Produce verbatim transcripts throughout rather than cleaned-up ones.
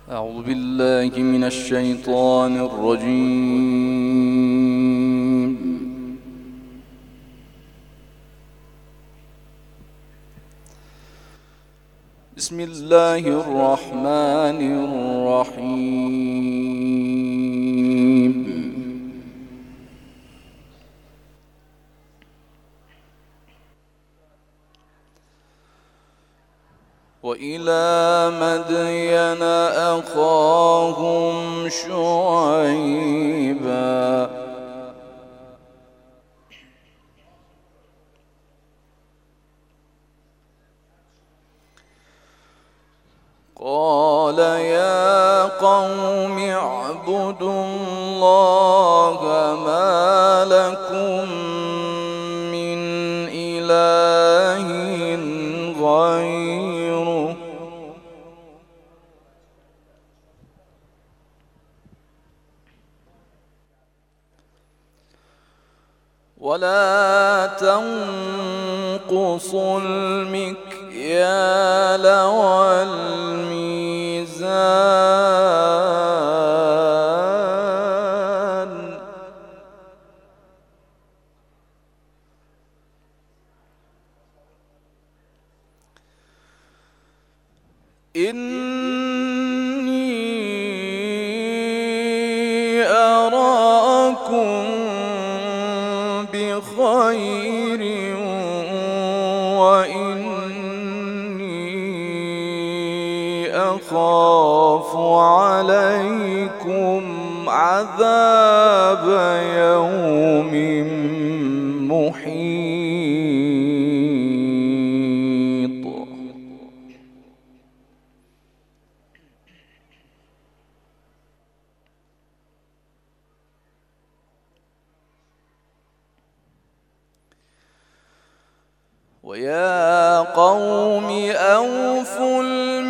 أعوذ بالله من الشيطان الرجيم. بسم الله الرحمن الرحيم. وإلى مدين أخاهم شعيبا قال يا قوم اعبدوا الله ما لكم من إله غيره ولا تنقصوا المكيال والميزان إني أراكم بخير وإني أخاف عليكم عذاب يوم محيط. ويا قوم أوفوا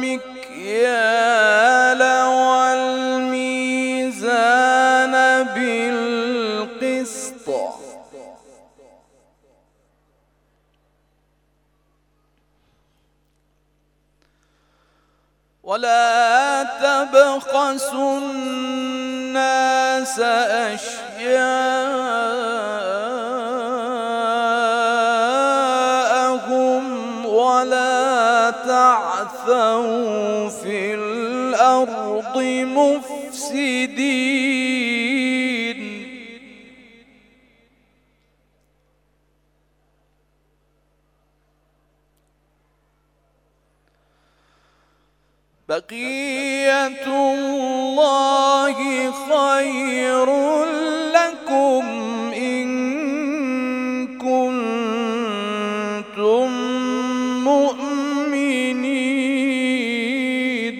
المكيال والميزان بالقسط ولا تبخسوا الناس أشياءهم ولا تعثوا في الأرض مفسدين. بقية الله خير لكم إن كنتم مؤمنين.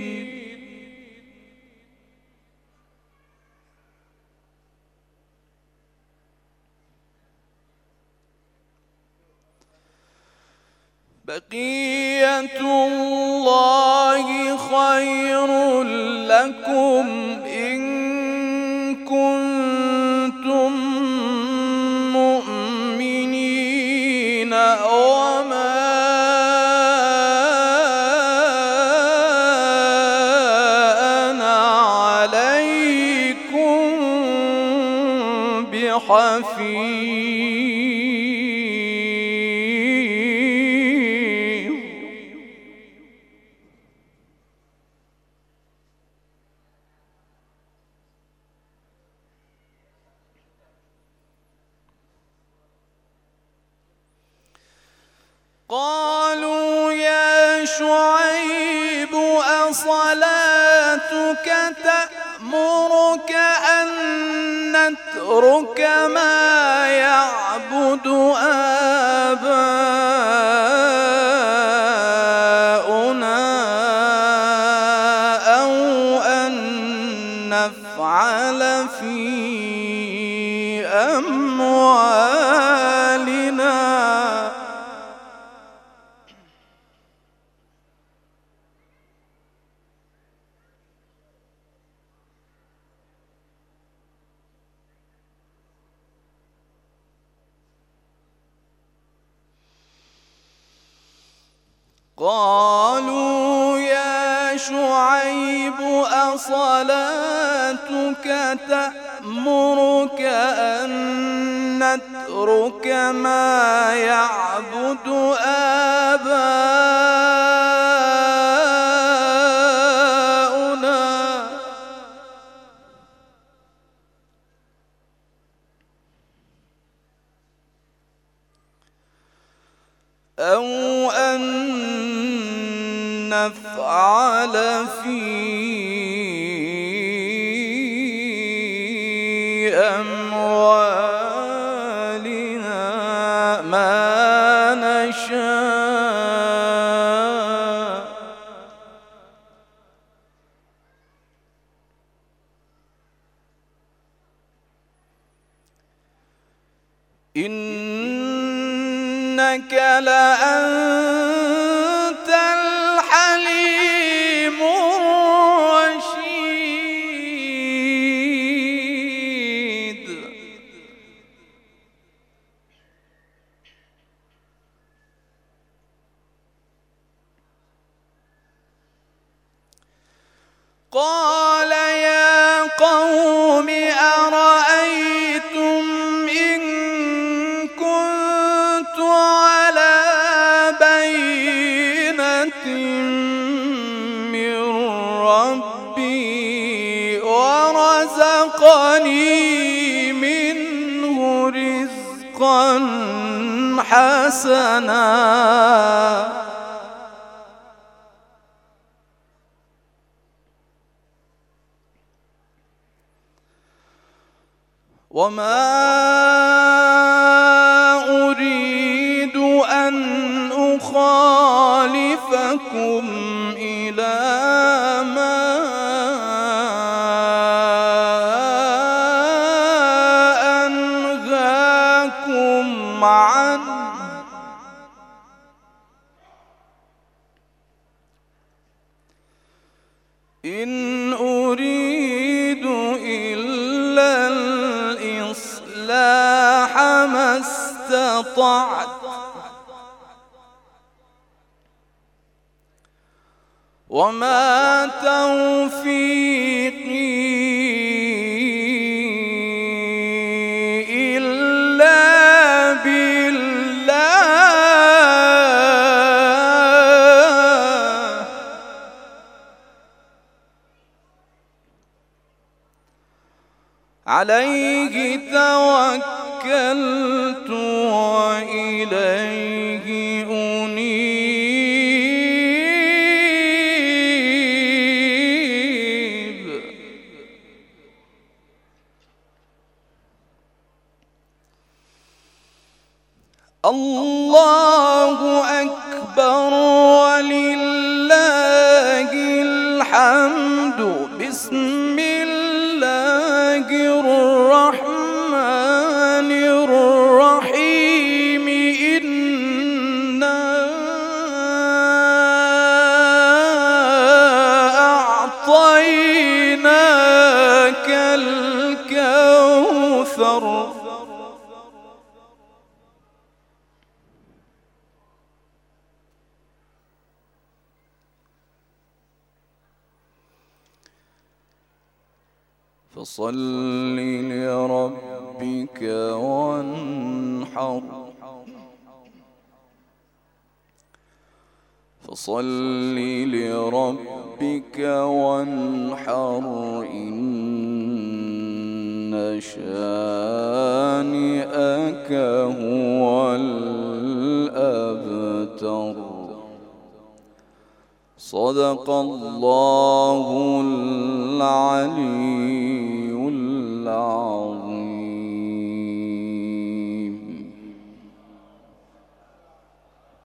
بقية الله خير لكم إن كنتم مؤمنين وما أنا عليكم بحفيظ. قالوا يا شعيب أصلاتك تأمرك أن نترك ما يعبد آباؤنا أو أن نفعل في أموالنا قالوا يا شعيب أصلاتك تأمرك أن نترك ما يعبد آباؤنا أو أن نفعل في أموالنا ما نشاء إنك لأنت الحليم الرشيد قال يا قوم أرأيتم إن كنت على بينة من ربي ورزقني منه رزقا حسنا وما أريد أن أخالفكم إلى ما أنهاكم عنه إن أريد إلا الإصلاح ما استطعت وما توفيقي إلا بالله عليه توكلت وإليه أنيب الله أكبر ولله الحمد بسم الله الرحمن الرحيم إنا أعطيناك الكوثر فصل لربك وانحر فصل لربك وانحر إن شانئك هو الأبتر صدق الله العلي العظيم.